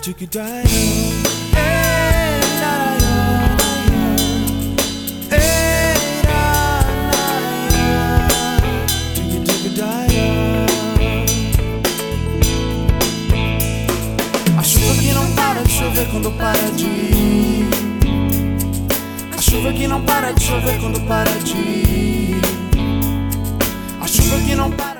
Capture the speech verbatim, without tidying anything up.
A chuva que não para de chover quando para de ir. A chuva que não para de chover quando para de ir. A chuva que não para